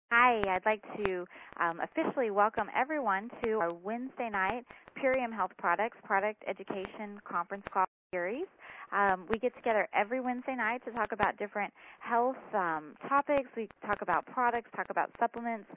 Hi, I'd like to officially welcome everyone to our Wednesday night Purium Health Products Product Education Conference Call series. We get together every Wednesday night to talk about different health topics. We talk about products, talk about supplements,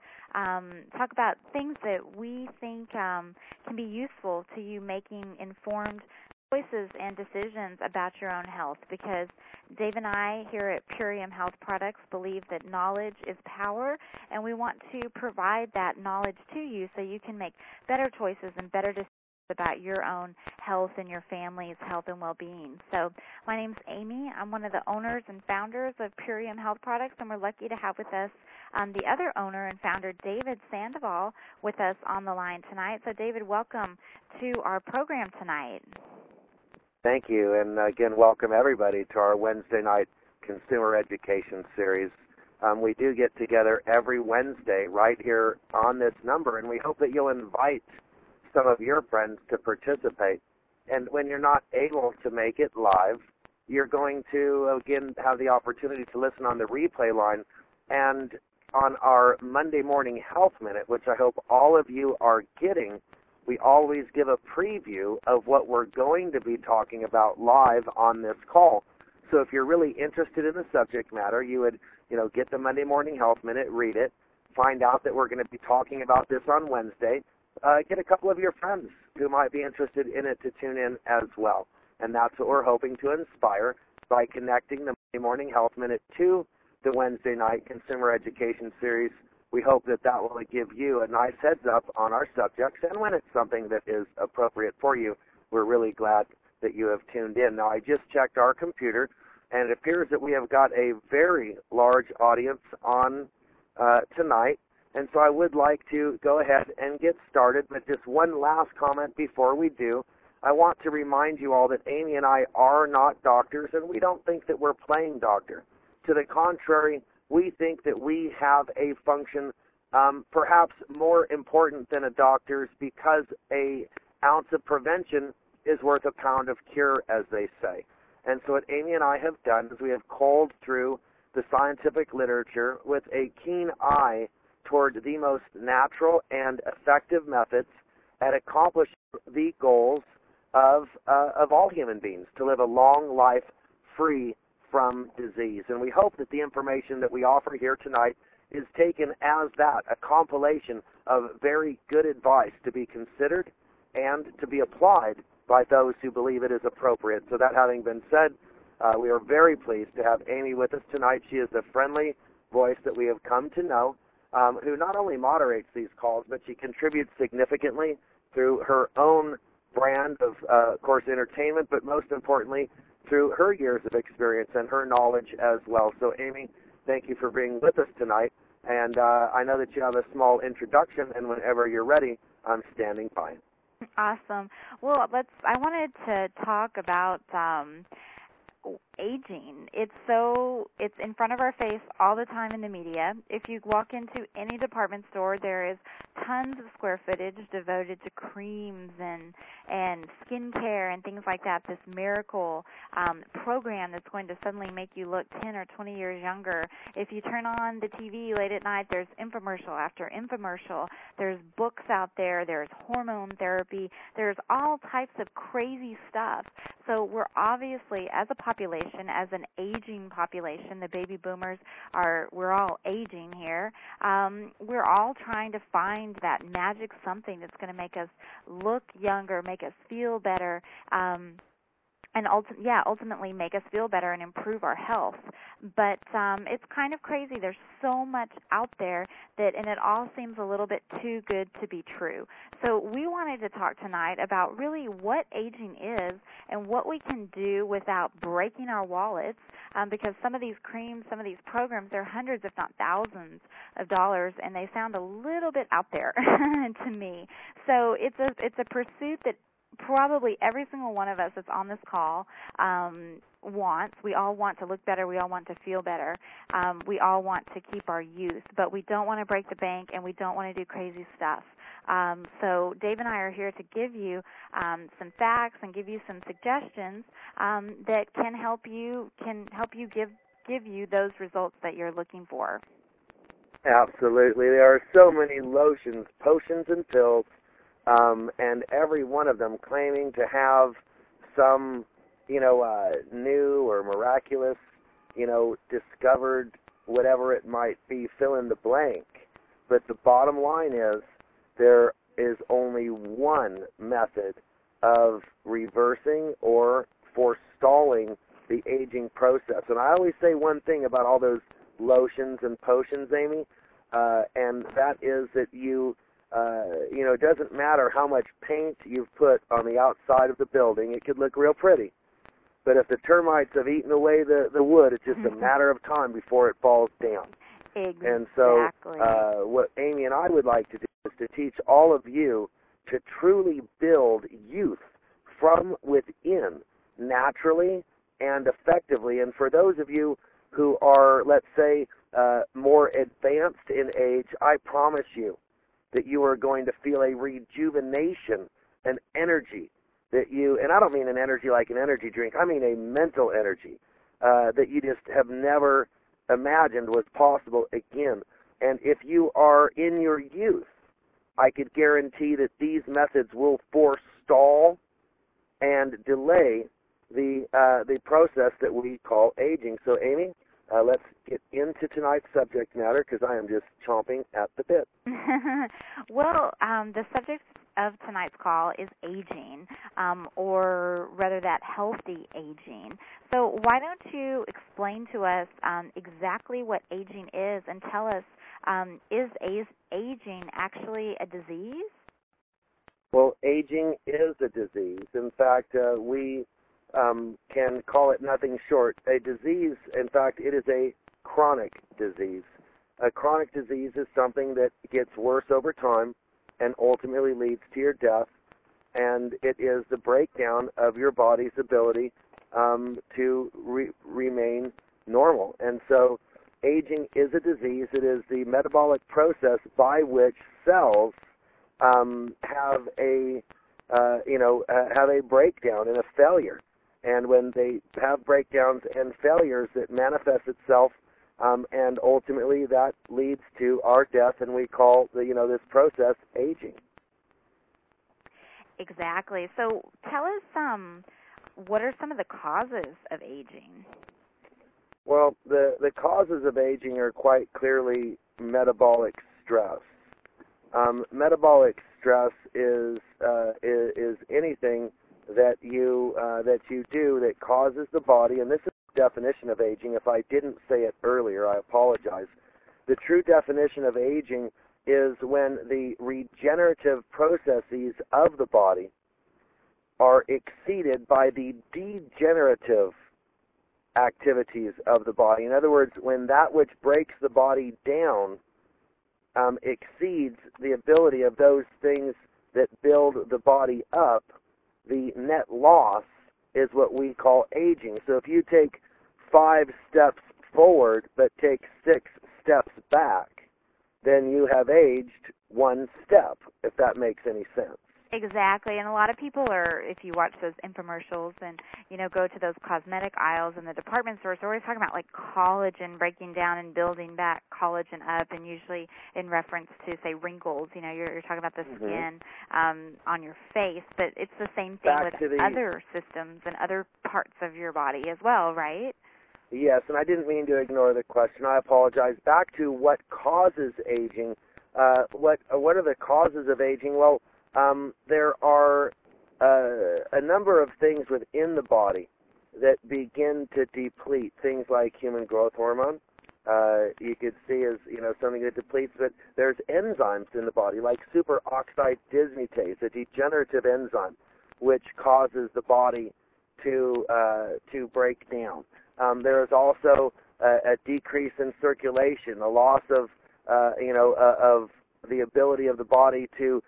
talk about things that we think can be useful to you making informed choices and decisions about your own health, because Dave and I here at Purium Health Products believe that knowledge is power, and we want to provide that knowledge to you so you can make better choices and better decisions about your own health and your family's health and well-being. So my name's Amy. I'm one of the owners and founders of Purium Health Products, and we're lucky to have with us the other owner and founder, David Sandoval, with us on the line tonight. So David, welcome to our program tonight. Thank you, and again, welcome everybody to our Wednesday night consumer education series. We do get together every Wednesday right here on this number, and we hope that you'll invite some of your friends to participate. And when you're not able to make it live, you're going to, again, have the opportunity to listen on the replay line and on our Monday morning health minute, which I hope all of you are getting. We always give a preview of what we're going to be talking about live on this call. So if you're really interested in the subject matter, you would, get the Monday Morning Health Minute, read it, find out that we're going to be talking about this on Wednesday, get a couple of your friends who might be interested in it to tune in as well. And that's what we're hoping to inspire by connecting the Monday Morning Health Minute to the Wednesday night Consumer Education Series. We hope that will give you a nice heads up on our subjects, and when it's something that is appropriate for you, we're really glad that you have tuned in. Now, I just checked our computer, and it appears that we have got a very large audience on tonight, and so I would like to go ahead and get started, but just one last comment before we do. I want to remind you all that Amy and I are not doctors, and we don't think that we're playing doctor. To the contrary, we think that we have a function perhaps more important than a doctor's, because an ounce of prevention is worth a pound of cure, as they say. And so what Amy and I have done is we have culled through the scientific literature with a keen eye toward the most natural and effective methods at accomplishing the goals of all human beings, to live a long life free from disease. And we hope that the information that we offer here tonight is taken as that, a compilation of very good advice to be considered and to be applied by those who believe it is appropriate. So that having been said, we are very pleased to have Amy with us tonight. She is the friendly voice that we have come to know, who not only moderates these calls, but she contributes significantly through her own brand of course, entertainment, but most importantly, through her years of experience and her knowledge as well. So, Amy, thank you for being with us tonight. And I know that you have a small introduction, and whenever you're ready, I'm standing by. Awesome. Well, I wanted to talk about aging. It's in front of our face all the time in the media. If you walk into any department store, there is tons of square footage devoted to creams and skincare and things like that. This miracle program that's going to suddenly make you look 10 or 20 years younger. If you turn on the TV late at night, there's infomercial after infomercial. There's books out there. There's hormone therapy. There's all types of crazy stuff. So we're obviously, as a population, as an aging population, the baby boomers we're all aging here. We're all trying to find that magic something that's going to make us look younger, make us feel better, and ultimately make us feel better and improve our health. But it's kind of crazy. There's so much out there and it all seems a little bit too good to be true. So we wanted to talk tonight about really what aging is and what we can do without breaking our wallets, because some of these creams, some of these programs, they're hundreds if not thousands of dollars, and they sound a little bit out there to me. So it's a pursuit that probably every single one of us that's on this call wants. We all want to look better. We all want to feel better. We all want to keep our youth, but we don't want to break the bank, and we don't want to do crazy stuff. So Dave and I are here to give you some facts and give you some suggestions that can help you give you those results that you're looking for. Absolutely. There are so many lotions, potions, and pills, and every one of them claiming to have some, new or miraculous, discovered whatever it might be, fill in the blank. But the bottom line is there is only one method of reversing or forestalling the aging process. And I always say one thing about all those lotions and potions, Amy, and that is that it doesn't matter how much paint you've put on the outside of the building. It could look real pretty. But if the termites have eaten away the wood, it's just a matter of time before it falls down. Exactly. And so what Amy and I would like to do is to teach all of you to truly build youth from within, naturally and effectively. And for those of you who are, let's say, more advanced in age, I promise you that you are going to feel a rejuvenation, an energy that you, and I don't mean an energy like an energy drink, I mean a mental energy that you just have never imagined was possible again. And if you are in your youth, I could guarantee that these methods will forestall and delay the process that we call aging. So, Amy, let's get into tonight's subject matter because I am just chomping at the bit. Well, the subject of tonight's call is aging, or rather that healthy aging. So why don't you explain to us exactly what aging is and tell us, is aging actually a disease? Well, aging is a disease. In fact, we can call it nothing short. A disease, in fact, it is a chronic disease. A chronic disease is something that gets worse over time and ultimately leads to your death, and it is the breakdown of your body's ability to remain normal. And so aging is a disease. It is the metabolic process by which cells have a breakdown and a failure. And when they have breakdowns and failures, it manifests itself, and ultimately that leads to our death, and we call this process aging. Exactly. So tell us, what are some of the causes of aging? Well, the causes of aging are quite clearly metabolic stress. Metabolic stress is anything that you do that causes the body, and this is the definition of aging. If I didn't say it earlier, I apologize. The true definition of aging is when the regenerative processes of the body are exceeded by the degenerative activities of the body. In other words, when that which breaks the body down exceeds the ability of those things that build the body up, the net loss is what we call aging. So if you take 5 steps forward but take 6 steps back, then you have aged 1 step, if that makes any sense. Exactly, and a lot of people are, if you watch those infomercials and, go to those cosmetic aisles in the department stores, they're always talking about, like, collagen breaking down and building back collagen up, and usually in reference to, say, wrinkles. You're talking about the skin on your face, but it's the same thing with other systems and other parts of your body as well, right? Yes, and I didn't mean to ignore the question. I apologize. Back to what causes aging. What are the causes of aging? Well, there are a number of things within the body that begin to deplete. Things like human growth hormone, you could see as something that depletes. But there's enzymes in the body like superoxide dismutase, a degenerative enzyme, which causes the body to break down. There is also a decrease in circulation, a loss of of the ability of the body to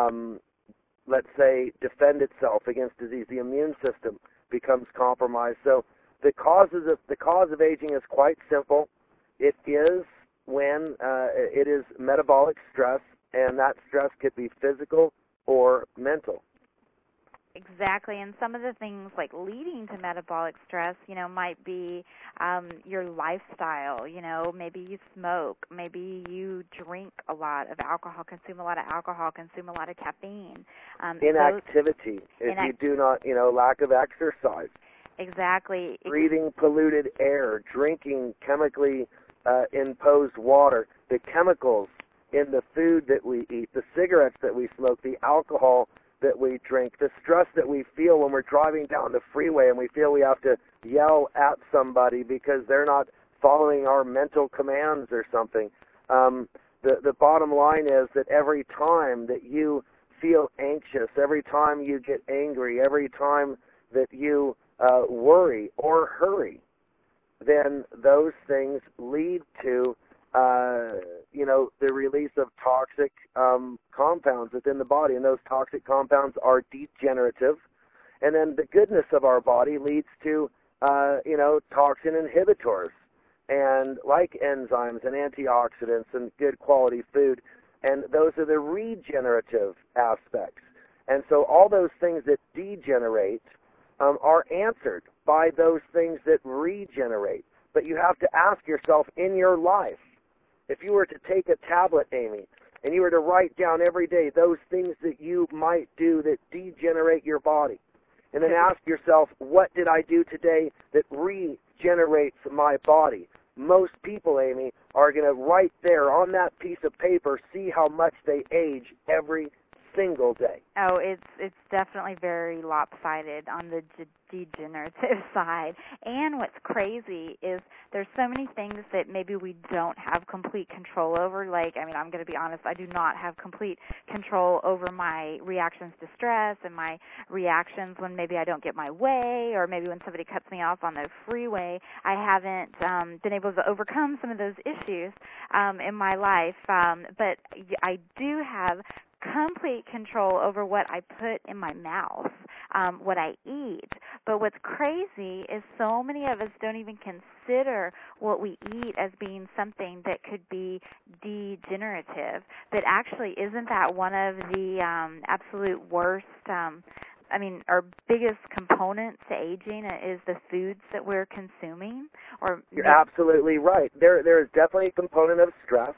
let's say, defend itself against disease. The immune system becomes compromised. So the cause of aging is quite simple. It is when it is metabolic stress, and that stress could be physical or mental. Exactly, and some of the things like leading to metabolic stress, might be your lifestyle. Maybe you smoke, maybe you drink a lot of alcohol, consume a lot of alcohol, consume a lot of caffeine. Inactivity, if you do not, lack of exercise. Exactly. Breathing polluted air, drinking chemically imposed water, the chemicals in the food that we eat, the cigarettes that we smoke, the alcohol that we drink, the stress that we feel when we're driving down the freeway and we feel we have to yell at somebody because they're not following our mental commands or something. The bottom line is that every time that you feel anxious, every time you get angry, every time that you worry or hurry, then those things lead to the release of toxic compounds within the body, and those toxic compounds are degenerative. And then the goodness of our body leads to, toxin inhibitors, and like enzymes and antioxidants and good quality food, and those are the regenerative aspects. And so all those things that degenerate are answered by those things that regenerate. But you have to ask yourself in your life, if you were to take a tablet, Amy, and you were to write down every day those things that you might do that degenerate your body, and then ask yourself, what did I do today that regenerates my body? Most people, Amy, are going to right there on that piece of paper see how much they age every single day. Oh, it's definitely very lopsided on the degenerative side. And what's crazy is there's so many things that maybe we don't have complete control over. I'm going to be honest, I do not have complete control over my reactions to stress and my reactions when maybe I don't get my way, or maybe when somebody cuts me off on the freeway. I haven't been able to overcome some of those issues in my life, but I do have complete control over what I put in my mouth, what I eat. But what's crazy is so many of us don't even consider what we eat as being something that could be degenerative. But actually, isn't that one of the absolute worst our biggest component to aging is the foods that we're consuming? You're absolutely right. There is definitely a component of stress.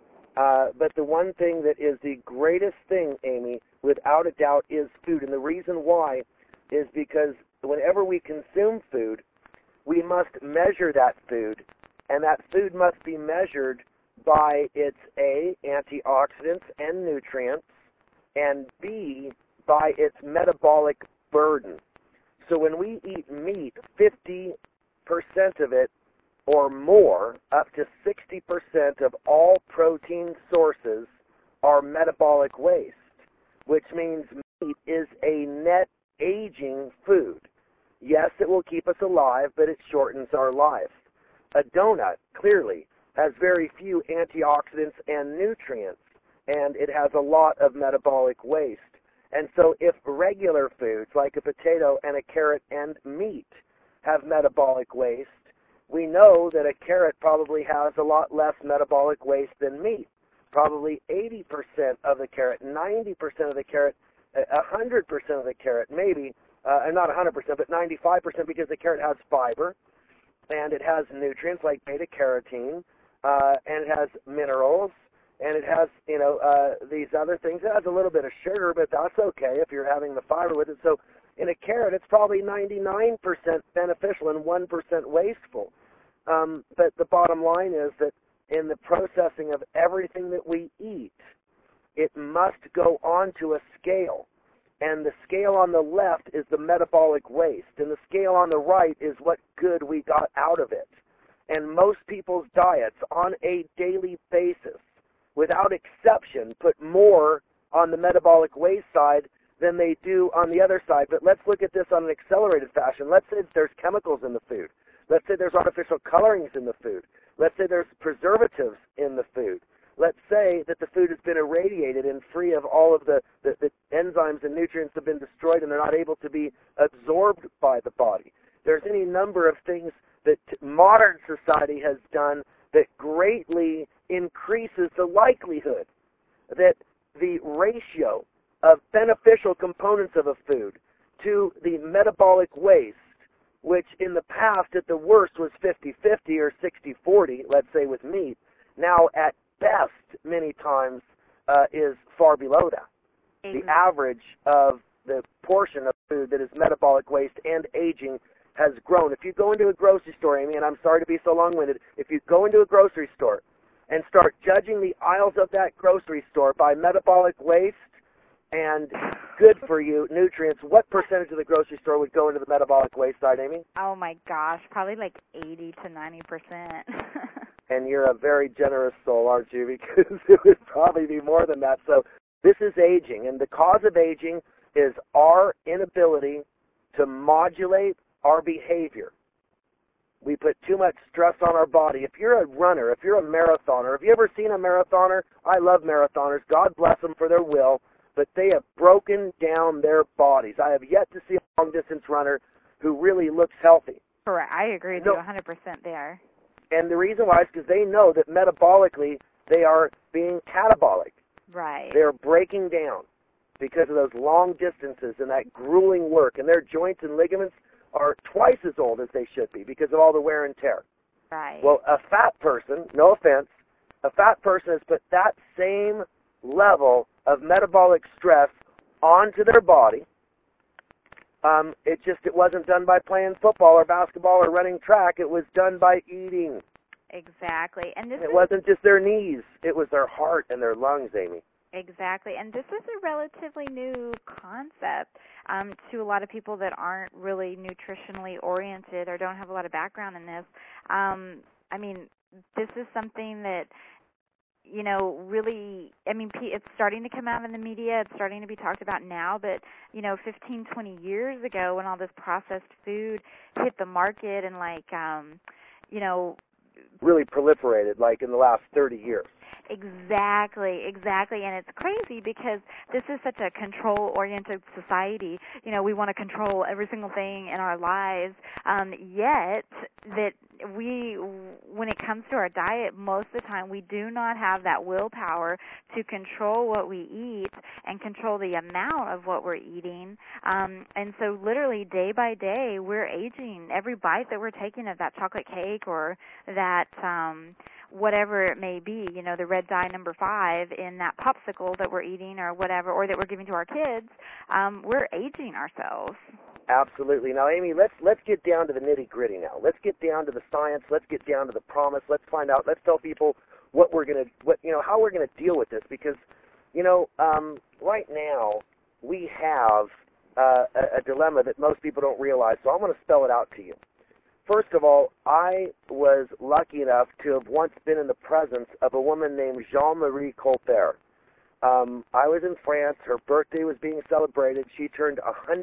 But the one thing that is the greatest thing, Amy, without a doubt, is food. And the reason why is because whenever we consume food, we must measure that food. And that food must be measured by its A, antioxidants and nutrients, and B, by its metabolic burden. So when we eat meat, 50% of it or more, up to 60% of all protein sources are metabolic waste, which means meat is a net aging food. Yes, it will keep us alive, but it shortens our life. A donut, clearly, has very few antioxidants and nutrients, and it has a lot of metabolic waste. And so if regular foods like a potato and a carrot and meat have metabolic waste, we know that a carrot probably has a lot less metabolic waste than meat. Probably 80% of the carrot, 90% of the carrot, 100% of the carrot, maybe, not 100%, but 95%, because the carrot has fiber, and it has nutrients like beta-carotene, and it has minerals, and it has, these other things. It has a little bit of sugar, but that's okay if you're having the fiber with it. So in a carrot, it's probably 99% beneficial and 1% wasteful. But the bottom line is that in the processing of everything that we eat, it must go onto a scale. And the scale on the left is the metabolic waste, and the scale on the right is what good we got out of it. And most people's diets on a daily basis, without exception, put more on the metabolic waste side than they do on the other side. But let's look at this on an accelerated fashion. Let's say there's chemicals in the food. Let's say there's artificial colorings in the food. Let's say there's preservatives in the food. Let's say that the food has been irradiated and free of all of the enzymes and nutrients have been destroyed and they're not able to be absorbed by the body. There's any number of things that modern society has done that greatly increases the likelihood that the ratio of beneficial components of a food to the metabolic waste, which in the past at the worst was 50-50 or 60-40, let's say with meat, now at best many times is far below that. Exactly. The average of the portion of food that is metabolic waste and aging has grown. If you go into a grocery store, Amy, and I'm sorry to be so long-winded, if you go into a grocery store and start judging the aisles of that grocery store by metabolic waste and good-for-you nutrients, what percentage of the grocery store would go into the metabolic waste side, Amy? Oh, my gosh, probably like 80 to 90%. And you're a very generous soul, aren't you? Because it would probably be more than that. So this is aging, and the cause of aging is our inability to modulate our behavior. We put too much stress on our body. If you're a runner, if you're a marathoner, have you ever seen a marathoner? I love marathoners. God bless them for their will, but they have broken down their bodies. I have yet to see a long-distance runner who really looks healthy. Correct. I agree with you 100% there. And the reason why is because they know that metabolically they are being catabolic. Right. They're breaking down because of those long distances and that grueling work, and their joints and ligaments are twice as old as they should be because of all the wear and tear. Right. Well, a fat person, no offense, a fat person has put that same level of metabolic stress onto their body. It wasn't done by playing football or basketball or running track. It was done by eating. Exactly. And it wasn't just their knees. It was their heart and their lungs, Amy. Exactly. And this is a relatively new concept to a lot of people that aren't really nutritionally oriented or don't have a lot of background in this. I mean, this is something that, you know, really, I mean, it's starting to come out in the media. It's starting to be talked about now. But, you know, 15, 20 years ago when all this processed food hit the market and, like, you know, really proliferated, like in the last 30 years. Exactly. And it's crazy because this is such a control-oriented society. You know, we want to control every single thing in our lives, yet that when it comes to our diet, most of the time we do not have that willpower to control what we eat and control the amount of what we're eating. And so literally day by day, we're aging. Every bite that we're taking of that chocolate cake or that whatever it may be, you know, the red dye number 5 in that popsicle that we're eating or whatever, or that we're giving to our kids, we're aging ourselves. Absolutely. Now, Amy, let's get down to the nitty-gritty now. Let's get down to the science. Let's get down to the promise. Let's find out. Let's tell people how we're going to deal with this, because, you know, right now we have a dilemma that most people don't realize, so I'm going to spell it out to you. First of all, I was lucky enough to have once been in the presence of a woman named Jean-Marie Colbert. I was in France. Her birthday was being celebrated. She turned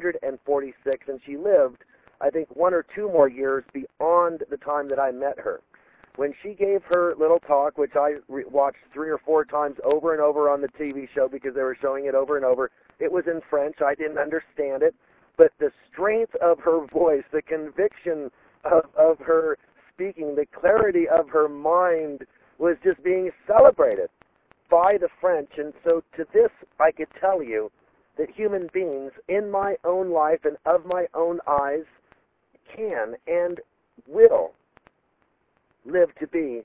146, and she lived, I think, 1 or 2 more years beyond the time that I met her. When she gave her little talk, which I watched 3 or 4 times over and over on the TV show because they were showing it over and over, it was in French. I didn't understand it, but the strength of her voice, the conviction of her speaking, the clarity of her mind was just being celebrated by the French. And so to this, I could tell you that human beings in my own life and of my own eyes can and will live to be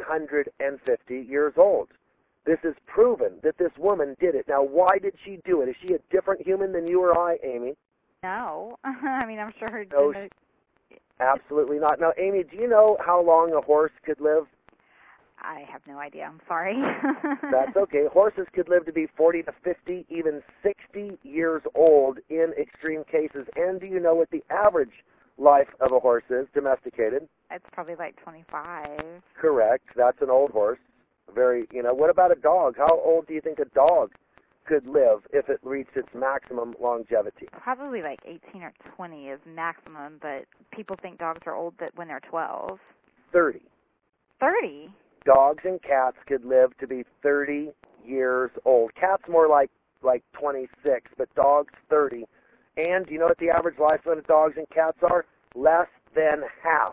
150 years old. This is proven that this woman did it. Now, why did she do it? Is she a different human than you or I, Amy? No. I mean, I'm sure her... No, absolutely not. Now, Amy, do you know how long a horse could live? I have no idea. I'm sorry. That's okay. Horses could live to be 40 to 50, even 60 years old in extreme cases. And do you know what the average life of a horse is, domesticated? It's probably like 25. Correct. That's an old horse. What about a dog? How old do you think a dog could live if it reached its maximum longevity? Probably like 18 or 20 is maximum, but people think dogs are old when they're 12. 30. 30? Dogs and cats could live to be 30 years old. Cats more like 26, but dogs 30. And do you know what the average lifespan of dogs and cats are? Less than half.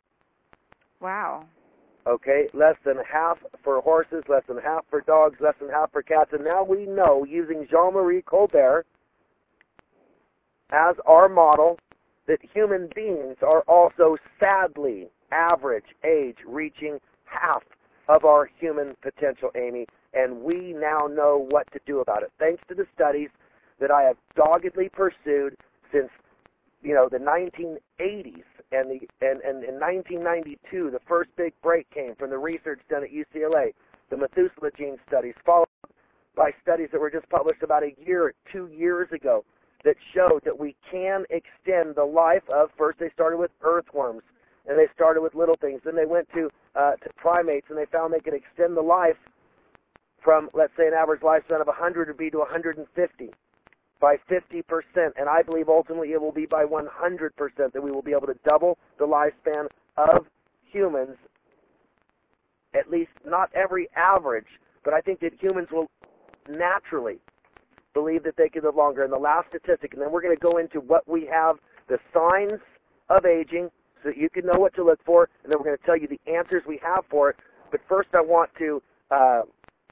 Wow. Okay, less than half for horses, less than half for dogs, less than half for cats. And now we know, using Jean-Marie Colbert, as our model that human beings are also sadly average age, reaching half of our human potential, Amy, and we now know what to do about it. Thanks to the studies that I have doggedly pursued since, the 1980s, and in 1992, the first big break came from the research done at UCLA, the Methuselah gene studies, followed by studies that were just published about 2 years ago that showed that we can extend the life of, first they started with earthworms, and they started with little things. Then they went to primates, and they found they could extend the life from, let's say, an average lifespan of 100 would be to 150 by 50%. And I believe ultimately it will be by 100% that we will be able to double the lifespan of humans, at least not every average, but I think that humans will naturally believe that they can live longer. And the last statistic, and then we're going to go into what we have, the signs of aging, so that you can know what to look for, and then we're going to tell you the answers we have for it. But first I want to, I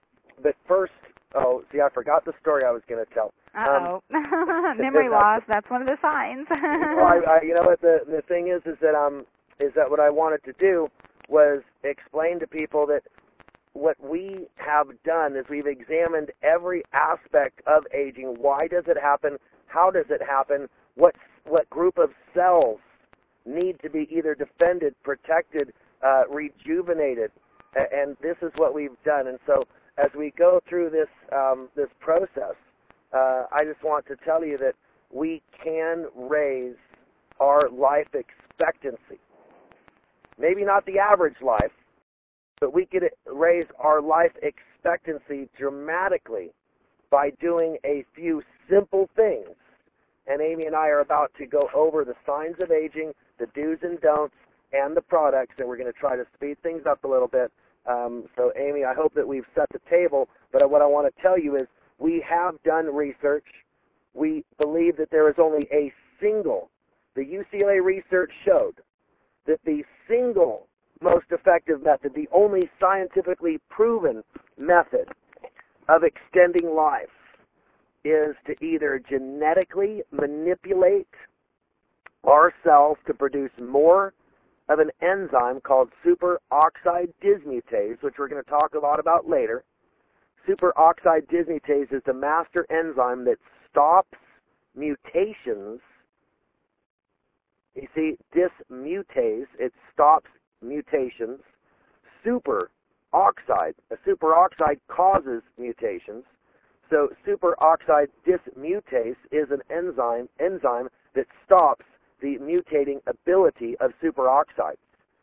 forgot the story I was going to tell. Memory loss, that's one of the signs. You know what, the thing is that what I wanted to do was explain to people that what we have done is we've examined every aspect of aging. Why does it happen? How does it happen? What group of cells need to be either defended, protected, rejuvenated? And this is what we've done. And so as we go through this process, I just want to tell you that we can raise our life expectancy. Maybe not the average life, but we could raise our life expectancy dramatically by doing a few simple things. And Amy and I are about to go over the signs of aging, the do's and don'ts, and the products, and we're going to try to speed things up a little bit. So, Amy, I hope that we've set the table, but what I want to tell you is we have done research. We believe that there is only the UCLA research showed that the single most effective method, the only scientifically proven method of extending life, is to either genetically manipulate our cells to produce more of an enzyme called superoxide dismutase, which we're going to talk a lot about later. Superoxide dismutase is the master enzyme that stops mutations. You see, dismutase, it stops mutations. Superoxide, a superoxide causes mutations. So superoxide dismutase is an enzyme that stops the mutating ability of superoxides.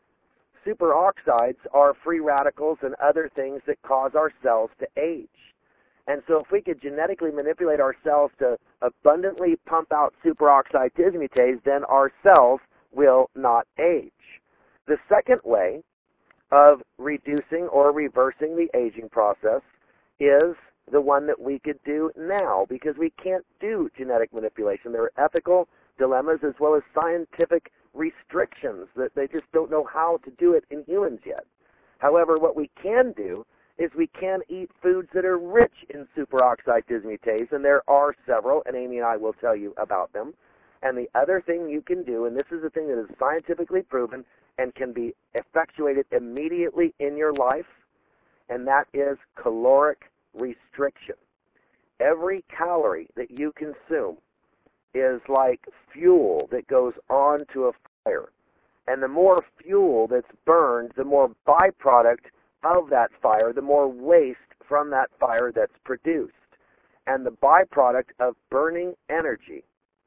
Superoxides are free radicals and other things that cause our cells to age. And so if we could genetically manipulate our cells to abundantly pump out superoxide dismutase, then our cells will not age. The second way of reducing or reversing the aging process is the one that we could do now, because we can't do genetic manipulation. There are ethical dilemmas as well as scientific restrictions that they just don't know how to do it in humans yet. However, what we can do is we can eat foods that are rich in superoxide dismutase, and there are several, and Amy and I will tell you about them. And the other thing you can do, and this is a thing that is scientifically proven and can be effectuated immediately in your life, and that is caloric restriction. Every calorie that you consume is like fuel that goes onto a fire. And the more fuel that's burned, the more byproduct of that fire, the more waste from that fire that's produced. And the byproduct of burning energy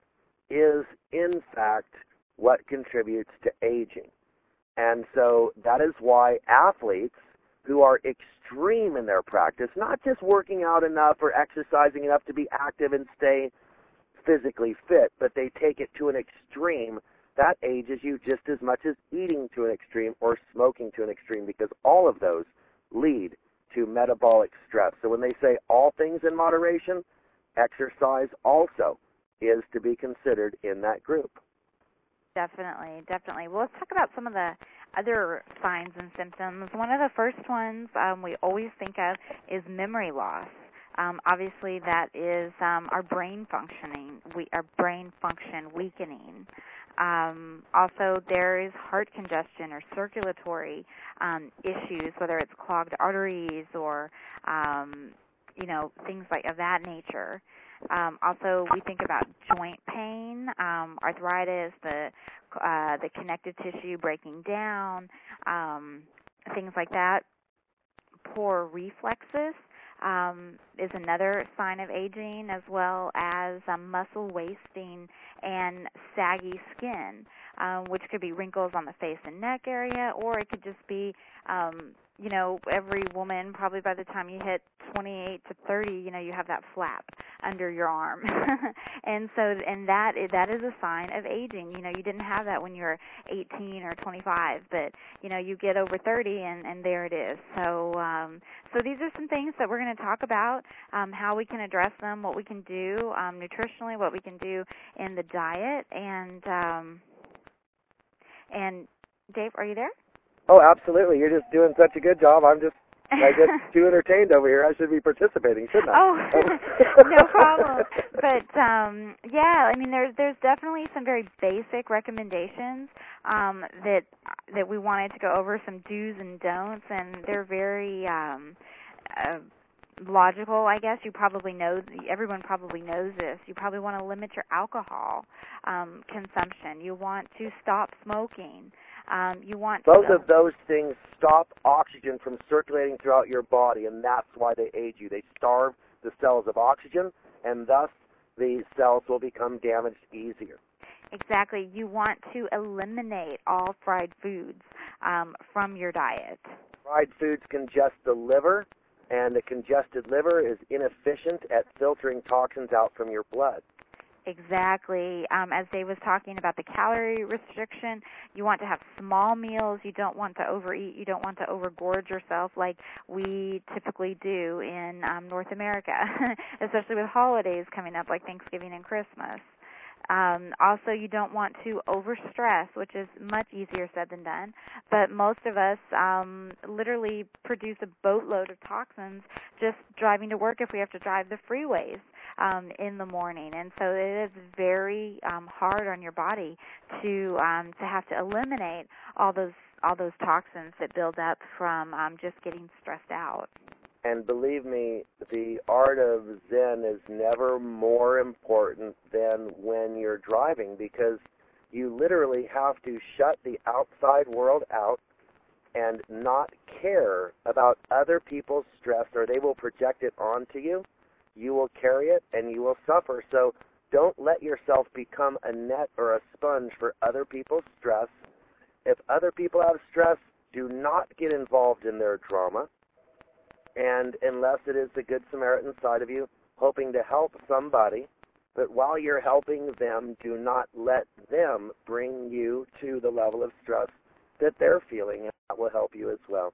is, in fact, what contributes to aging. And so that is why athletes who are extreme in their practice, not just working out enough or exercising enough to be active and stay physically fit, but they take it to an extreme, that ages you just as much as eating to an extreme or smoking to an extreme, because all of those lead to metabolic stress. So when they say all things in moderation, exercise also is to be considered in that group. Definitely, definitely. Well, let's talk about some of the other signs and symptoms. One of the first ones we always think of is memory loss. Obviously, that is our brain functioning, our brain function weakening. Also, there is heart congestion or circulatory issues, whether it's clogged arteries or things like of that nature. Also, we think about joint pain, arthritis, the connective tissue breaking down, things like that. Poor reflexes is another sign of aging, as well as muscle wasting and saggy skin, which could be wrinkles on the face and neck area, or it could just be, every woman, probably by the time you hit 28 to 30, you have that flap under your arm. and that is a sign of aging. You didn't have that when you were 18 or 25, but, you get over 30 and there it is. So these are some things that we're going to talk about, how we can address them, what we can do nutritionally, what we can do in the diet. And Dave, are you there? Oh, absolutely. You're just doing such a good job. I get too entertained over here. I should be participating, shouldn't I? Oh, no problem. But there's definitely some very basic recommendations that we wanted to go over, some do's and don'ts, and they're very logical, I guess. Everyone probably knows this. You probably want to limit your alcohol consumption. You want to stop smoking. Both of those things stop oxygen from circulating throughout your body, and that's why they age you. They starve the cells of oxygen, and thus the cells will become damaged easier. Exactly. You want to eliminate all fried foods from your diet. Fried foods congest the liver, and the congested liver is inefficient at filtering toxins out from your blood. Exactly. As Dave was talking about the calorie restriction, you want to have small meals. You don't want to overeat. You don't want to overgorge yourself like we typically do in North America, especially with holidays coming up like Thanksgiving and Christmas. Also, you don't want to overstress, which is much easier said than done. But most of us literally produce a boatload of toxins just driving to work if we have to drive the freeways in the morning. And so it is very hard on your body to have to eliminate all those toxins that build up from just getting stressed out. And believe me, the art of Zen is never more important than when you're driving, because you literally have to shut the outside world out and not care about other people's stress, or they will project it onto you. You will carry it and you will suffer. So don't let yourself become a net or a sponge for other people's stress. If other people have stress, do not get involved in their drama. And unless it is the Good Samaritan side of you, hoping to help somebody, but while you're helping them, do not let them bring you to the level of stress that they're feeling, and that will help you as well.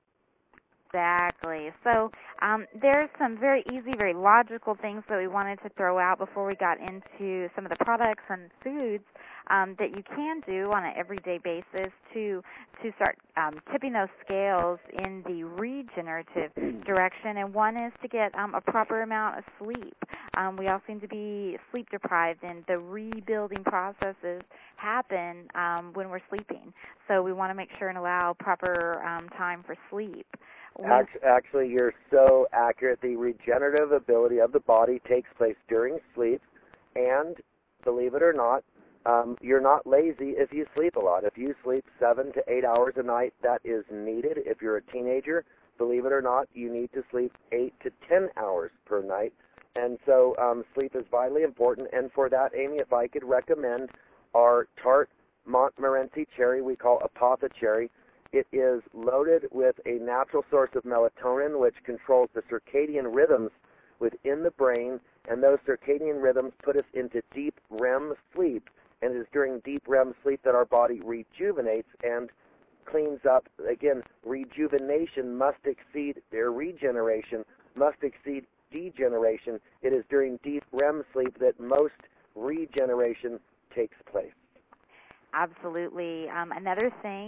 Exactly. So there's some very easy, very logical things that we wanted to throw out before we got into some of the products and foods that you can do on an everyday basis to start tipping those scales in the regenerative direction. And one is to get a proper amount of sleep. We all seem to be sleep deprived, and the rebuilding processes happen when we're sleeping. So we want to make sure and allow proper time for sleep. Actually, you're so accurate. The regenerative ability of the body takes place during sleep, and believe it or not, you're not lazy if you sleep a lot. If you sleep 7 to 8 hours a night, that is needed. If you're a teenager, believe it or not, you need to sleep 8 to 10 hours per night. And so sleep is vitally important. And for that, Amy, if I could recommend our Tarte Montmorency cherry, we call Apothecary. It is loaded with a natural source of melatonin, which controls the circadian rhythms within the brain, and those circadian rhythms put us into deep REM sleep. And it is during deep REM sleep that our body rejuvenates and cleans up. Again, rejuvenation must exceed their regeneration, must exceed degeneration. It is during deep REM sleep that most regeneration takes place. Absolutely. Another thing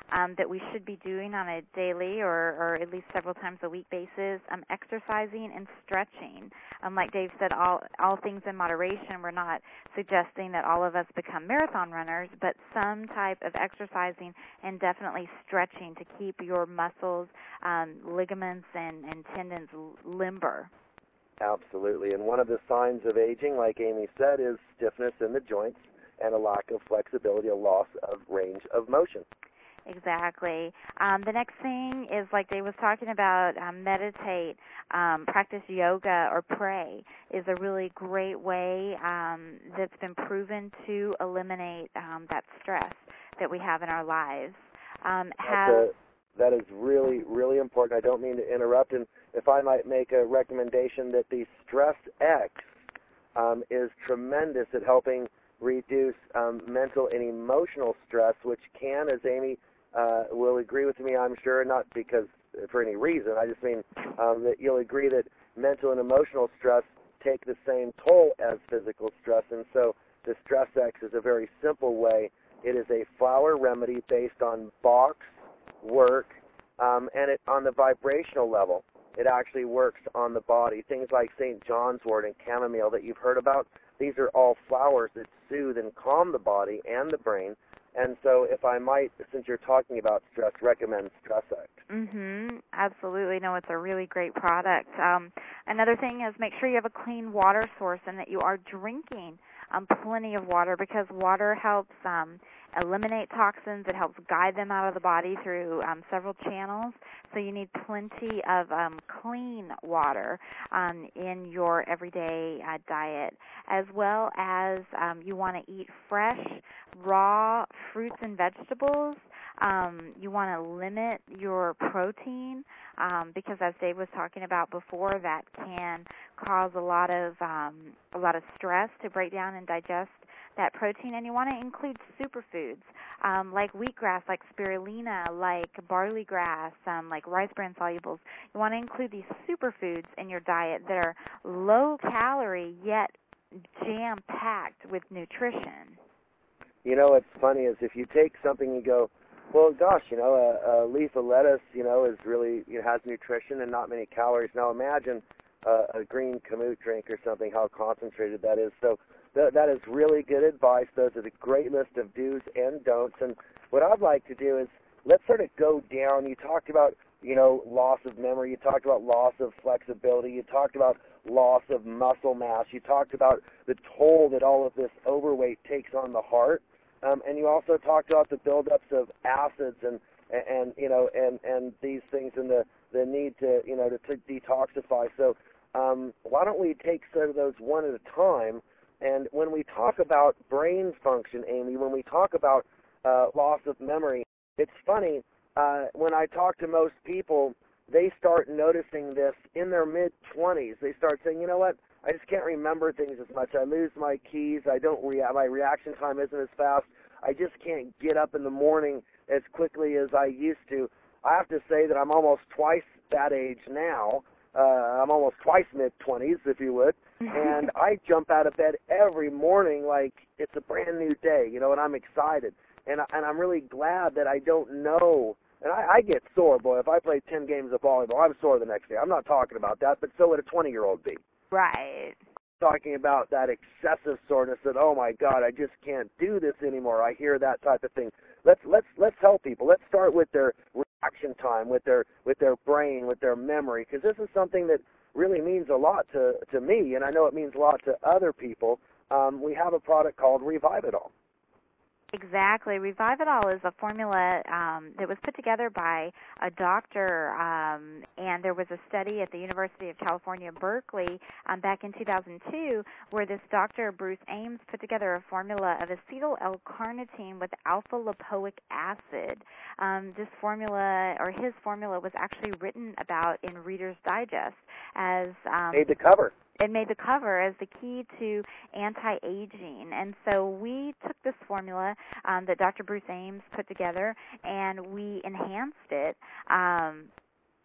that we should be doing on a daily or at least several times a week basis, exercising and stretching. Like Dave said, all things in moderation. We're not suggesting that all of us become marathon runners, but some type of exercising and definitely stretching to keep your muscles, ligaments, and tendons limber. Absolutely. And one of the signs of aging, like Amy said, is stiffness in the joints and a lack of flexibility, a loss of range of motion. Exactly. The next thing is, like Dave was talking about, meditate, practice yoga, or pray is a really great way that's been proven to eliminate that stress that we have in our lives. That is really, really important. I don't mean to interrupt, and if I might make a recommendation that the Stress X is tremendous at helping reduce mental and emotional stress, which can, as Amy will agree with me, I'm sure, not because for any reason, I just mean that you'll agree that mental and emotional stress take the same toll as physical stress, and so the Stress X is a very simple way. It is a flower remedy based on Bach's work, and it on the vibrational level. It actually works on the body. Things like St. John's wort and chamomile that you've heard about, these are all flowers that soothe and calm the body and the brain. And so if I might, since you're talking about stress, recommend Stress X. Absolutely. No, it's a really great product. Another thing is make sure you have a clean water source and that you are drinking plenty of water, because water helps eliminate toxins. It helps guide them out of the body through several channels. So you need plenty of clean water in your everyday diet, as well as you want to eat fresh, raw fruits and vegetables. You want to limit your protein because, as Dave was talking about before, that can cause a lot of stress to break down and digest that protein. And you want to include superfoods like wheatgrass, like spirulina, like barley grass, like rice bran solubles. You want to include these superfoods in your diet that are low calorie yet jam-packed with nutrition. You know, what's funny is if you take something and go, well, gosh, a leaf of lettuce, is really, has nutrition and not many calories. Now imagine a green Kamut drink or something, how concentrated that is. So that is really good advice. Those are the great list of do's and don'ts. And what I'd like to do is let's sort of go down. You talked about, loss of memory. You talked about loss of flexibility. You talked about loss of muscle mass. You talked about the toll that all of this overweight takes on the heart. And you also talked about the buildups of acids and these things and the need to to detoxify. So why don't we take sort of those one at a time? And when we talk about brain function, Amy, when we talk about loss of memory, it's funny. When I talk to most people, they start noticing this in their mid-20s. They start saying, you know what? I just can't remember things as much. I lose my keys. My reaction time isn't as fast. I just can't get up in the morning as quickly as I used to. I have to say that I'm almost twice that age now. I'm almost twice mid-20s, if you would. And I jump out of bed every morning like it's a brand new day, and I'm excited. And I'm really glad that I don't know. And I get sore, boy. If I play 10 games of volleyball, I'm sore the next day. I'm not talking about that, but so would a 20-year-old be. Right. Talking about that excessive soreness that, oh my God, I just can't do this anymore. I hear that type of thing. Let's help people. Let's start with their reaction time, with their brain, with their memory, because this is something that really means a lot to me, and I know it means a lot to other people. We have a product called Revive It All. Exactly. Revive It All is a formula that was put together by a doctor, and there was a study at the University of California, Berkeley, back in 2002, where this Dr. Bruce Ames put together a formula of acetyl L-carnitine with alpha-lipoic acid. This formula, or his formula, was actually written about in Reader's Digest as made the cover. It made the cover as the key to anti-aging. And so we took this formula that Dr. Bruce Ames put together, and we enhanced it.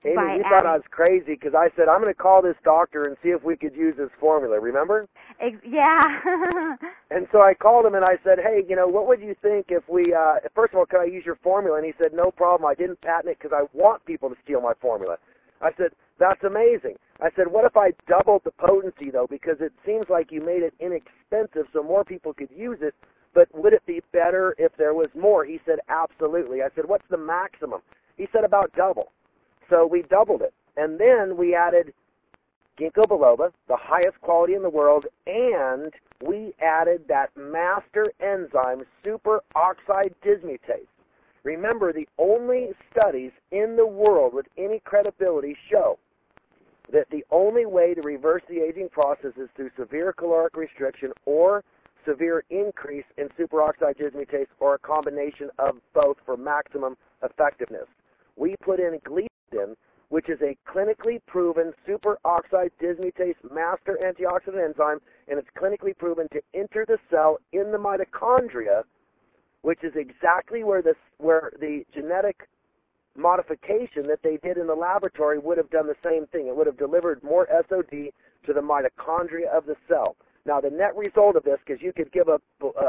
Amy, you thought I was crazy because I said, I'm going to call this doctor and see if we could use this formula, remember? Yeah. And so I called him and I said, hey, what would you think if we, first of all, could I use your formula? And he said, no problem. I didn't patent it because I want people to steal my formula. I said, that's amazing. I said, what if I doubled the potency, though, because it seems like you made it inexpensive so more people could use it, but would it be better if there was more? He said, absolutely. I said, what's the maximum? He said, about double. So we doubled it. And then we added ginkgo biloba, the highest quality in the world, and we added that master enzyme, superoxide dismutase. Remember, the only studies in the world with any credibility show that the only way to reverse the aging process is through severe caloric restriction or severe increase in superoxide dismutase or a combination of both for maximum effectiveness. We put in gliadin, which is a clinically proven superoxide dismutase master antioxidant enzyme, and it's clinically proven to enter the cell in the mitochondria, which is exactly where the genetic modification that they did in the laboratory would have done the same thing. It would have delivered more SOD to the mitochondria of the cell. Now, the net result of this, because you could give a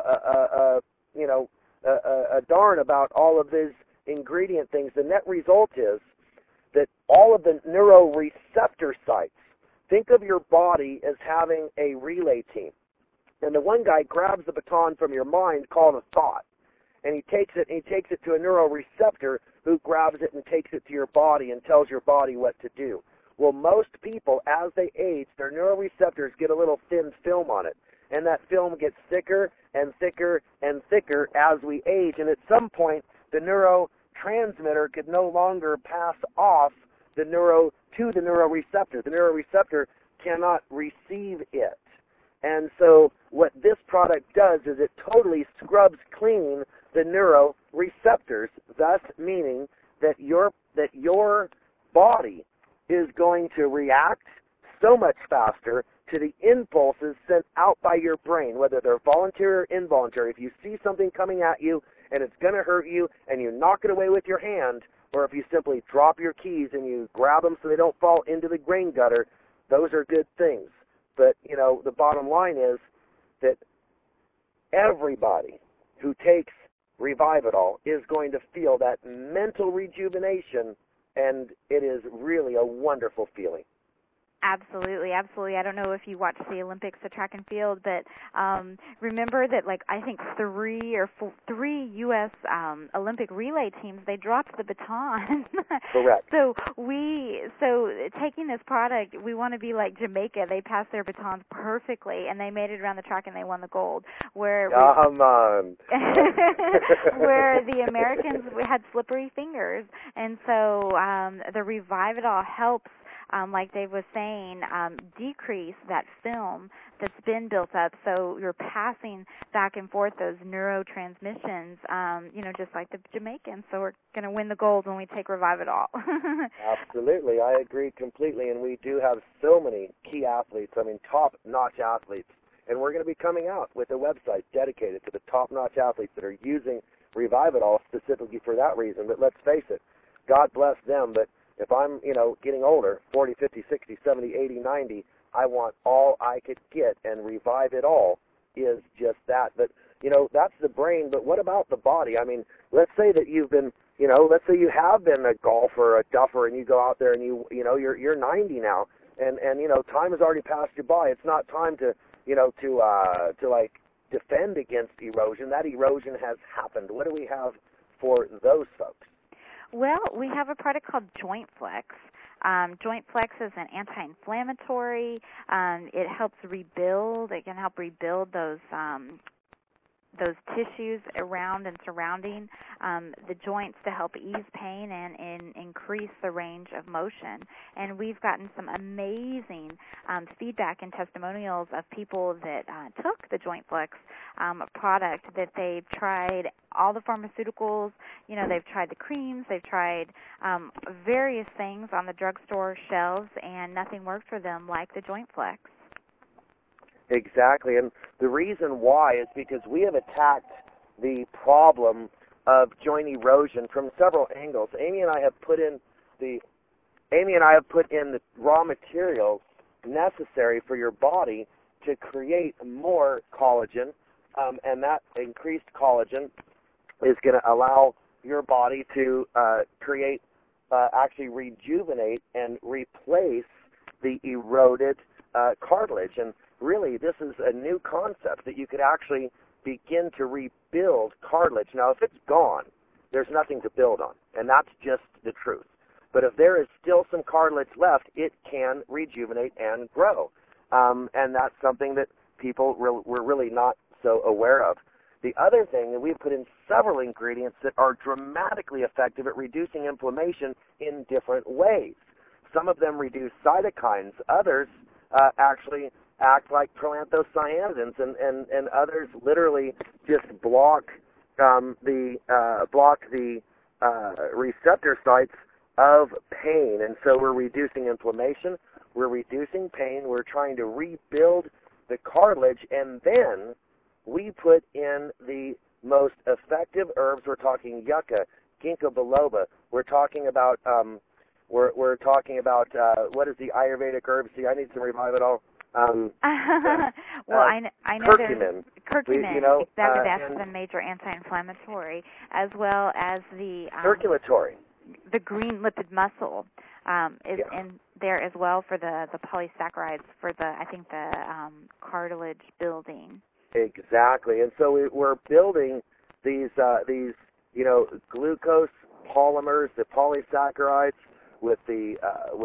darn about all of these ingredient things, the net result is that all of the neuroreceptor sites, think of your body as having a relay team. And the one guy grabs the baton from your mind called a thought, and he takes it to a neuroreceptor who grabs it and takes it to your body and tells your body what to do. Well, most people, as they age, their neuroreceptors get a little thin film on it, and that film gets thicker and thicker and thicker as we age, and at some point, the neurotransmitter could no longer pass off the neuroreceptor. The neuroreceptor cannot receive it. And so what this product does is it totally scrubs clean the neuroreceptors, thus meaning that your body is going to react so much faster to the impulses sent out by your brain, whether they're voluntary or involuntary. If you see something coming at you and it's going to hurt you and you knock it away with your hand, or if you simply drop your keys and you grab them so they don't fall into the grain gutter, those are good things. But, the bottom line is that everybody who takes Revividol is going to feel that mental rejuvenation, and it is really a wonderful feeling. Absolutely, absolutely. I don't know if you watch the Olympics, the track and field, but remember that, I think three U.S. Olympic relay teams, they dropped the baton. Correct. So taking this product, we want to be like Jamaica. They passed their batons perfectly, and they made it around the track, and they won the gold. Come on. Where the Americans had slippery fingers, and so the Revividol helps. Like Dave was saying, decrease that film that's been built up. So you're passing back and forth those neurotransmissions, just like the Jamaicans. So we're going to win the gold when we take Revividol. Absolutely. I agree completely. And we do have so many key athletes, top-notch athletes. And we're going to be coming out with a website dedicated to the top-notch athletes that are using Revividol specifically for that reason. But let's face it, God bless them, but if I'm, getting older, 40, 50, 60, 70, 80, 90, I want all I could get, and Revividol is just that. But, that's the brain, but what about the body? Let's say that you've been, let's say you have been a golfer, a duffer, and you go out there and you're 90 now, and time has already passed you by. It's not time to defend against erosion. That erosion has happened. What do we have for those folks? Well, we have a product called Joint Flex. Joint Flex is an anti-inflammatory. It helps rebuild. It can help rebuild those tissues around and surrounding the joints to help ease pain and increase the range of motion. And we've gotten some amazing feedback and testimonials of people that took the Joint Flex product, that they've tried all the pharmaceuticals, they've tried the creams, they've tried various things on the drugstore shelves, and nothing worked for them like the Joint Flex. Exactly, and the reason why is because we have attacked the problem of joint erosion from several angles. Amy and I have put in the Amy and I have put in the raw materials necessary for your body to create more collagen, and that increased collagen is going to allow your body to create, actually rejuvenate and replace the eroded cartilage. And really, this is a new concept that you could actually begin to rebuild cartilage. Now, if it's gone, there's nothing to build on, and that's just the truth. But if there is still some cartilage left, it can rejuvenate and grow. And that's something that people were really not so aware of. The other thing that we've put in several ingredients that are dramatically effective at reducing inflammation in different ways. Some of them reduce cytokines. Others actually act like proanthocyanidins, and others literally just block the receptor sites of pain. And so we're reducing inflammation, we're reducing pain, we're trying to rebuild the cartilage, and then we put in the most effective herbs. We're talking yucca, ginkgo biloba. We're talking about we're talking about what is the Ayurvedic herb? See, I need some revival. Well, I know curcumin. There's curcumin. Exactly, that's the major anti-inflammatory, as well as the circulatory. The green lipid muscle is in there as well for the polysaccharides for the cartilage building. Exactly, and so we're building these glucose polymers, the polysaccharides, with the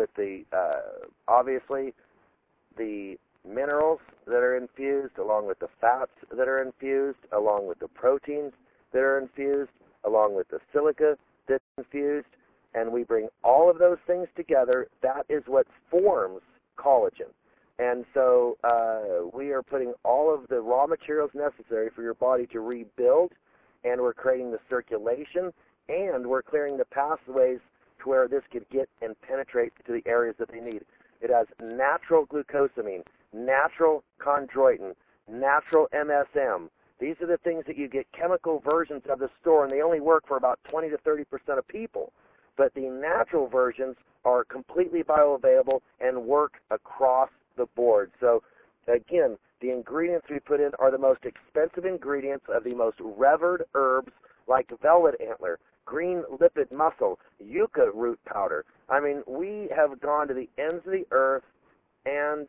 obviously the minerals that are infused, along with the fats that are infused, along with the proteins that are infused, along with the silica that's infused, and we bring all of those things together. That is what forms collagen. And so we are putting all of the raw materials necessary for your body to rebuild, and we're creating the circulation, and we're clearing the pathways to where this could get and penetrate to the areas that they need. It has natural glucosamine, natural chondroitin, natural MSM. These are the things that you get chemical versions of the store, and they only work for about 20 to 30% of people. But the natural versions are completely bioavailable and work across the board. So, again, the ingredients we put in are the most expensive ingredients of the most revered herbs, like velvet antler, green lipid mussel, yucca root powder. I mean, we have gone to the ends of the earth and,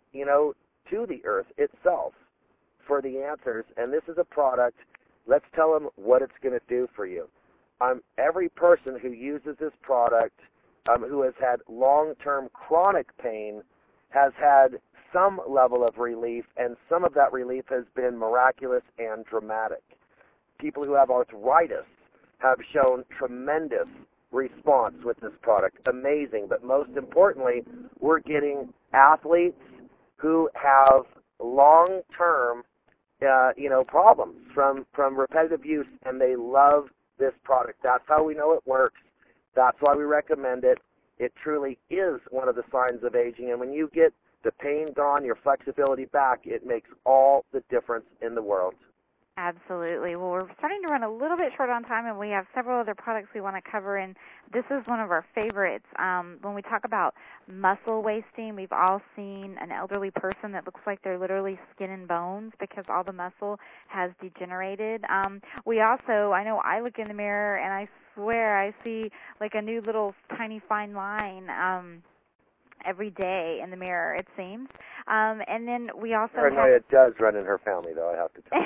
to the earth itself for the answers. And this is a product, let's tell them what it's going to do for you. Every person who uses this product, who has had long-term chronic pain, has had some level of relief, and some of that relief has been miraculous and dramatic. People who have arthritis have shown tremendous response with this product. Amazing. But most importantly, we're getting athletes who have long-term problems from repetitive use, and they love this product. That's how we know it works. That's why we recommend it. It truly is one of the signs of aging, and when you get the pain gone, your flexibility back, it makes all the difference in the world. Absolutely. Well, we're starting to run a little bit short on time, and we have several other products we want to cover, and this is one of our favorites. When we talk about muscle wasting, we've all seen an elderly person that looks like they're literally skin and bones because all the muscle has degenerated. We also, I know I look in the mirror, and I swear I see like a new little tiny fine line every day in the mirror, it seems. And then we also it does run in her family, though, I have to tell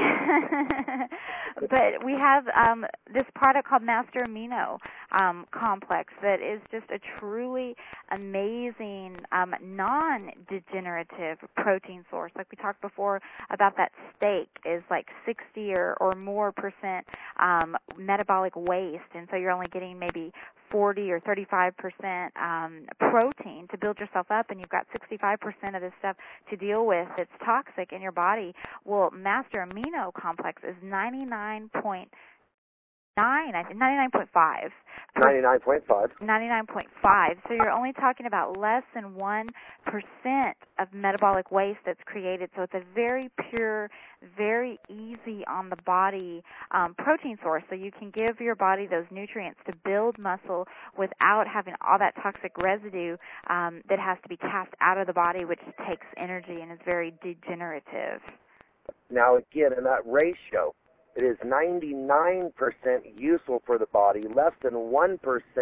you. But we have this product called Master Amino Complex that is just a truly amazing non-degenerative protein source. Like we talked before about that steak is like 60 or more percent metabolic waste, and so you're only getting maybe 40 or 35% protein to build yourself up, and you've got 65% of this stuff to deal with that's toxic in your body. Well, Master Amino Complex is 99.9% I think 99.5. 99.5. 99.5. So you're only talking about less than 1% of metabolic waste that's created. So it's a very pure, very easy on the body protein source. So you can give your body those nutrients to build muscle without having all that toxic residue that has to be cast out of the body, which takes energy and is very degenerative. Now, again, in that ratio, it is 99% useful for the body, less than 1%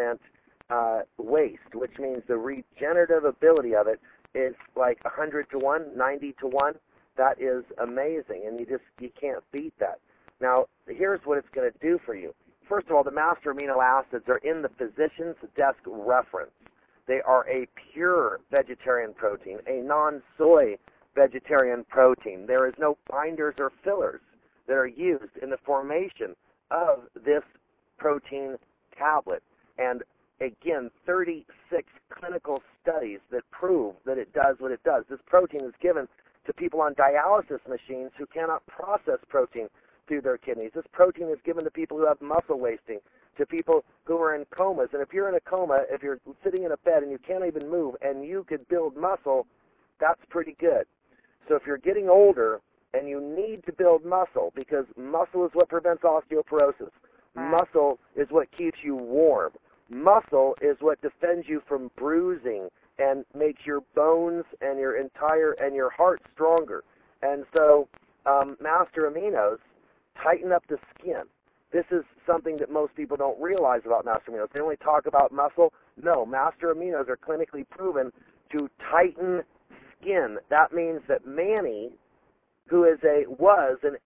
waste, which means the regenerative ability of it is like 100 to 1, 90 to 1. That is amazing, and you can't beat that. Now, here's what it's going to do for you. First of all, the master amino acids are in the physician's desk reference. They are a pure vegetarian protein, a non-soy vegetarian protein. There is no binders or fillers that are used in the formation of this protein tablet. And again, 36 clinical studies that prove that it does what it does. This protein is given to people on dialysis machines who cannot process protein through their kidneys. This protein is given to people who have muscle wasting, to people who are in comas. And if you're in a coma, if you're sitting in a bed and you can't even move and you could build muscle, that's pretty good. So if you're getting older and you need to build muscle, because muscle is what prevents osteoporosis. Muscle is what keeps you warm. Muscle is what defends you from bruising and makes your bones and your heart stronger. And so master aminos tighten up the skin. This is something that most people don't realize about master aminos. They only talk about muscle. No, master aminos are clinically proven to tighten skin. That means that Manny, who was an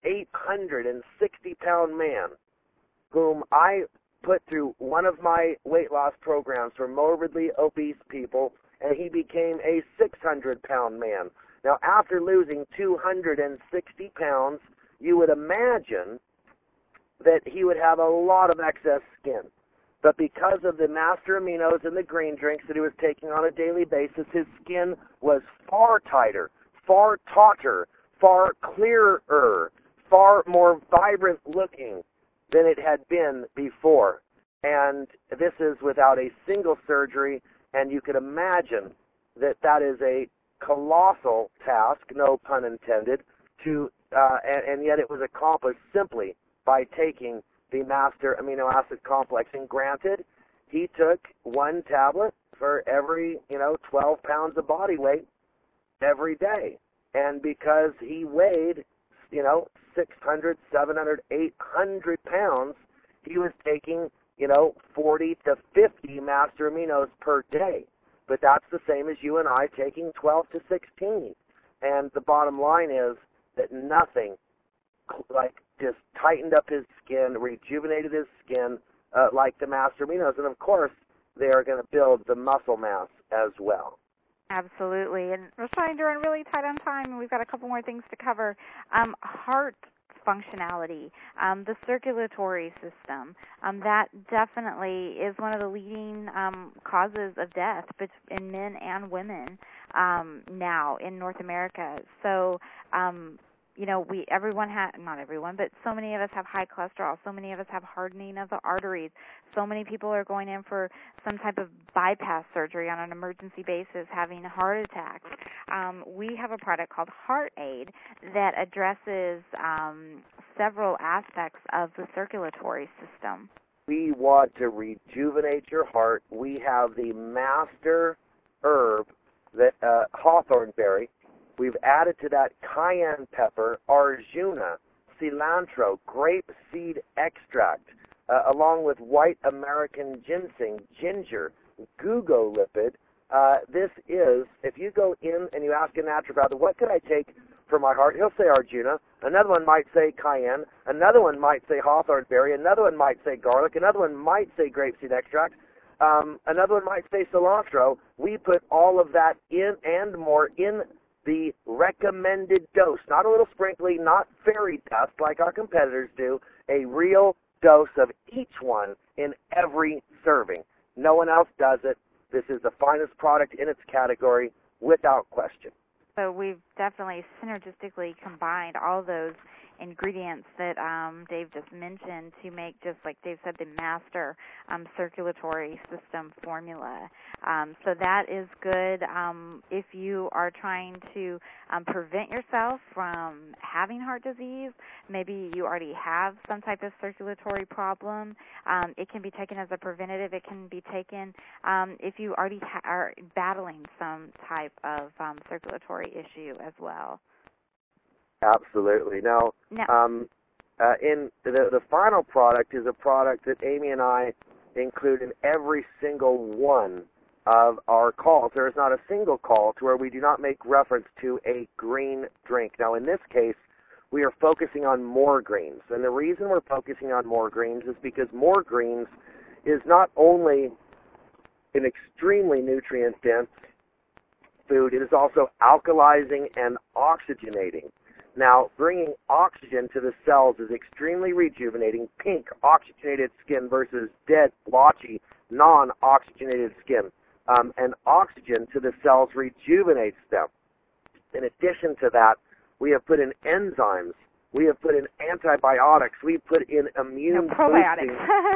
860-pound man, whom I put through one of my weight loss programs for morbidly obese people, and he became a 600-pound man. Now, after losing 260 pounds, you would imagine that he would have a lot of excess skin. But because of the master aminos and the green drinks that he was taking on a daily basis, his skin was far tighter, far tauter, far clearer, far more vibrant looking than it had been before. And this is without a single surgery, and you can imagine that that is a colossal task, no pun intended, and yet it was accomplished simply by taking the master amino acid complex. And granted, he took one tablet for every 12 pounds of body weight every day. And because he weighed 600, 700, 800 pounds, he was taking 40 to 50 master aminos per day. But that's the same as you and I taking 12 to 16. And the bottom line is that nothing just tightened up his skin, rejuvenated his skin like the master aminos. And of course, they are going to build the muscle mass as well. Absolutely. And we're trying to run really tight on time, and we've got a couple more things to cover. Heart functionality, the circulatory system, that definitely is one of the leading causes of death in men and women now in North America. So, not everyone, but so many of us have high cholesterol. So many of us have hardening of the arteries. So many people are going in for some type of bypass surgery on an emergency basis, having heart attacks. We have a product called HeartAid that addresses several aspects of the circulatory system. We want to rejuvenate your heart. We have the master herb, that hawthorn berry. We've added to that cayenne pepper, arjuna, cilantro, grape seed extract, along with white American ginseng, ginger, gugolipid. This is, if you go in and you ask a naturopath, what could I take for my heart? He'll say arjuna. Another one might say cayenne. Another one might say hawthorn berry. Another one might say garlic. Another one might say grapeseed extract. Another one might say cilantro. We put all of that in and more in the recommended dose, not a little sprinkly, not fairy dust like our competitors do, a real dose of each one in every serving. No one else does it. This is the finest product in its category, without question. So we've definitely synergistically combined all those ingredients that Dave just mentioned to make, just like Dave said, the master circulatory system formula. So that is good if you are trying to prevent yourself from having heart disease. Maybe you already have some type of circulatory problem. It can be taken as a preventative. It can be taken if you already are battling some type of circulatory issue as well. Absolutely. Now, in the final product is a product that Amy and I include in every single one of our calls. There is not a single call to where we do not make reference to a green drink. Now, in this case, we are focusing on More Greens. And the reason we're focusing on More Greens is because More Greens is not only an extremely nutrient-dense food, it is also alkalizing and oxygenating. Now, bringing oxygen to the cells is extremely rejuvenating. Pink, oxygenated skin versus dead, blotchy, non-oxygenated skin. And oxygen to the cells rejuvenates them. In addition to that, we have put in enzymes. We have put in antibiotics. We put in probiotics.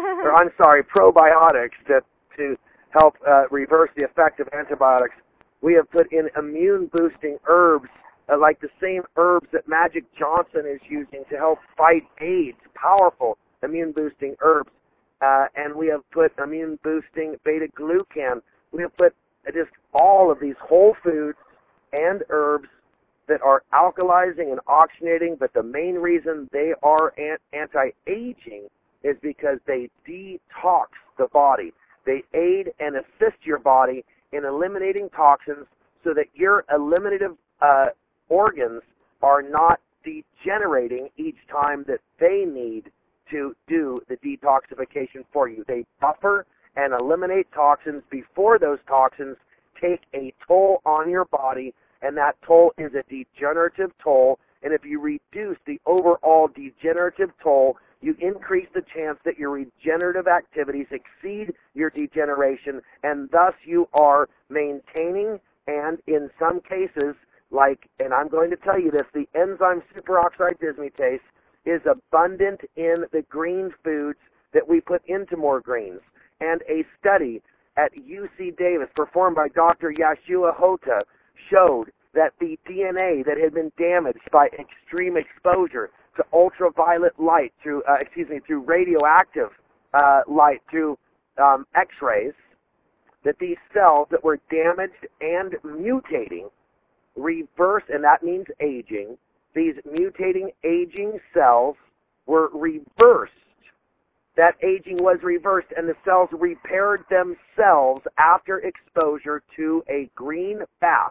Probiotics to help reverse the effect of antibiotics. We have put in immune-boosting herbs, like the same herbs that Magic Johnson is using to help fight AIDS, powerful immune-boosting herbs. And we have put immune-boosting beta-glucan. We have put just all of these whole foods and herbs that are alkalizing and oxygenating, but the main reason they are anti-aging is because they detox the body. They aid and assist your body in eliminating toxins so that your eliminative organs are not degenerating each time that they need to do the detoxification for you. They buffer and eliminate toxins before those toxins take a toll on your body, and that toll is a degenerative toll. And if you reduce the overall degenerative toll, you increase the chance that your regenerative activities exceed your degeneration, and thus you are maintaining, and in some cases, and I'm going to tell you this, the enzyme superoxide dismutase is abundant in the green foods that we put into More Greens. And a study at UC Davis performed by Dr. Yashua Hota showed that the DNA that had been damaged by extreme exposure to ultraviolet light, through radioactive light, through X-rays, that these cells that were damaged and mutating reverse, and that means aging. These mutating, aging cells were reversed. That aging was reversed, and the cells repaired themselves after exposure to a green bath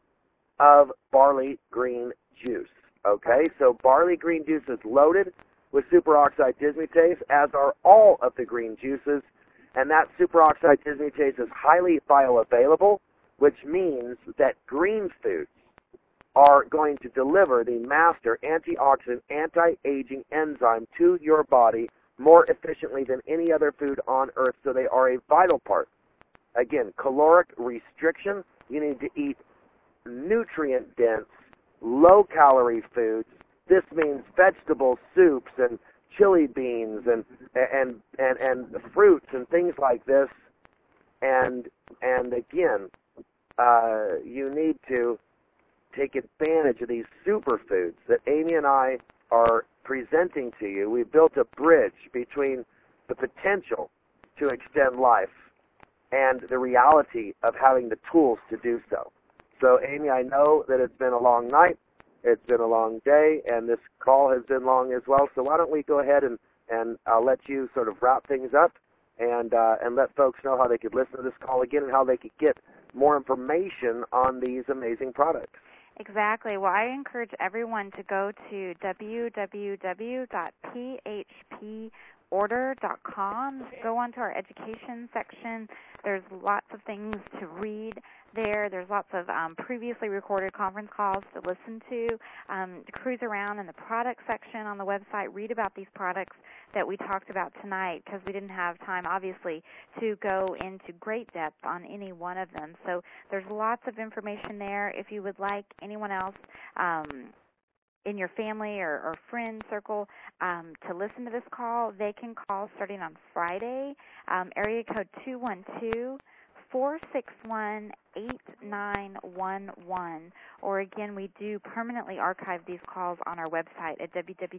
of barley green juice. Okay, so barley green juice is loaded with superoxide dismutase, as are all of the green juices, and that superoxide dismutase is highly bioavailable, which means that green foods are going to deliver the master antioxidant, anti-aging enzyme to your body more efficiently than any other food on earth, so they are a vital part. Again, caloric restriction, you need to eat nutrient-dense, low-calorie foods. This means vegetables, soups, and chili beans, and fruits, and things like this. And again, you need to take advantage of these superfoods that Amy and I are presenting to you. We've built a bridge between the potential to extend life and the reality of having the tools to do so. So, Amy, I know that it's been a long night, it's been a long day, and this call has been long as well. So why don't we go ahead and I'll let you sort of wrap things up and let folks know how they could listen to this call again and how they could get more information on these amazing products. Exactly. Well, I encourage everyone to go to www.phporder.com. Go onto our education section. There's lots of things to read there. There's lots of previously recorded conference calls to listen to cruise around in the product section on the website. Read about these products that we talked about tonight, because we didn't have time, obviously, to go into great depth on any one of them. So there's lots of information there. If you would like anyone else in your family or friend circle to listen to this call, they can call starting on Friday, area code 212-461-8911. Or again, we do permanently archive these calls on our website at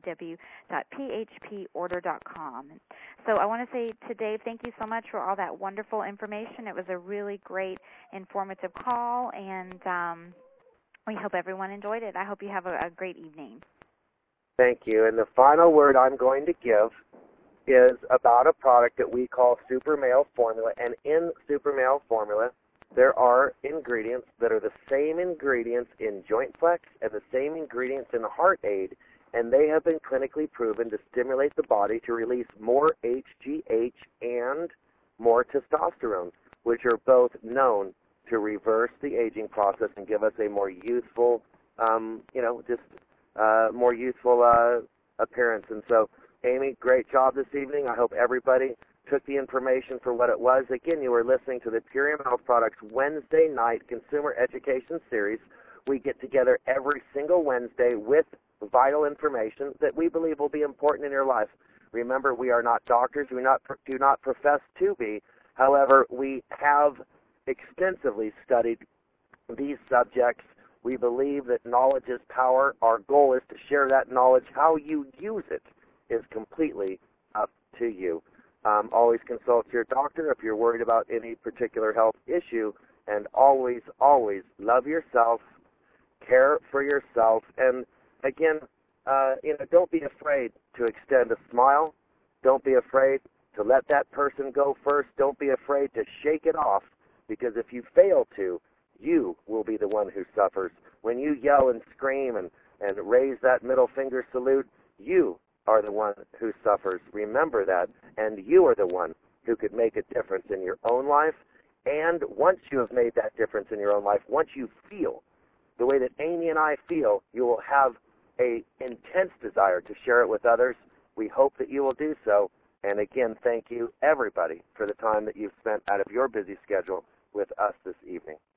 www.phporder.com. So I want to say to Dave, thank you so much for all that wonderful information. It was a really great, informative call, and we hope everyone enjoyed it. I hope you have a great evening. Thank you. And the final word I'm going to give is about a product that we call Super Male Formula. And in Super Male Formula, there are ingredients that are the same ingredients in Joint Flex and the same ingredients in Heart Aid. And they have been clinically proven to stimulate the body to release more HGH and more testosterone, which are both known to reverse the aging process and give us a more youthful, more youthful appearance. And so, Amy, great job this evening. I hope everybody took the information for what it was. Again, you are listening to the Purium Health Products Wednesday night consumer education series. We get together every single Wednesday with vital information that we believe will be important in your life. Remember, we are not doctors. We do not profess to be. However, we have extensively studied these subjects. We believe that knowledge is power. Our goal is to share that knowledge. How you use it is completely up to you. Always consult your doctor if you're worried about any particular health issue. And always, always love yourself, care for yourself. And again, don't be afraid to extend a smile. Don't be afraid to let that person go first. Don't be afraid to shake it off, because if you fail to, you will be the one who suffers. When you yell and scream and raise that middle finger salute, you are the one who suffers. Remember that, and you are the one who could make a difference in your own life. And once you have made that difference in your own life, once you feel the way that Amy and I feel, you will have an intense desire to share it with others. We hope that you will do so. And again, thank you, everybody, for the time that you've spent out of your busy schedule with us this evening.